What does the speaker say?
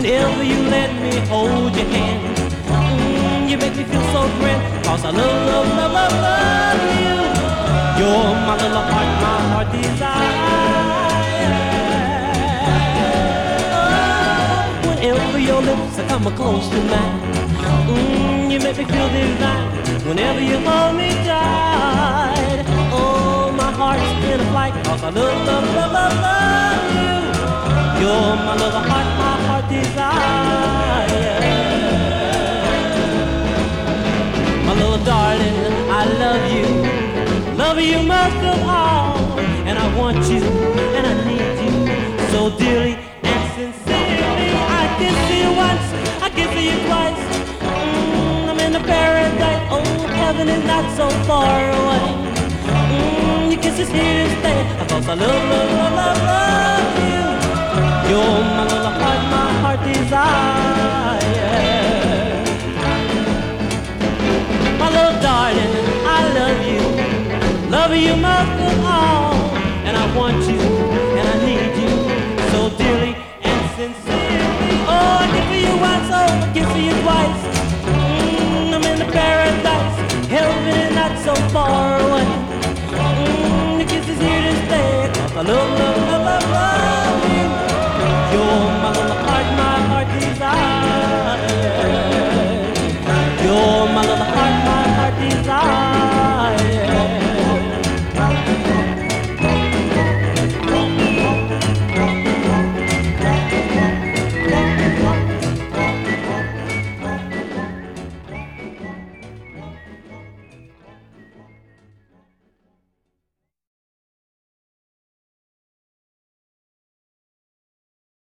whenever you let me hold your hand. You make me feel so grand, 'cause I love, love, love, love, love you. You're my little heart, my heart desire. Oh, whenever your lips are come close to mine, you make me feel divine. Whenever you hold me tight, oh, my heart's in a flight, 'cause I love, love, love, love, love you. You're my little heart, my heart desire. My little darling, I love you. Love you most of all. And I want you, and I need you so dearly and sincerely. I can see you once, I can see you twice. I'm in the paradise, oh, heaven is not so far away. Your kiss is here to stay, 'cause I love, love, love, love, love you. You're my little heart, my heart desire. My little darling, I love you. Love you most of all. And I want you, and I need you so dearly and sincerely. Oh, I give you once, oh, I give you twice. I'm in the paradise, heaven is not so far away. The kiss is here to stay, 'cause I love, love,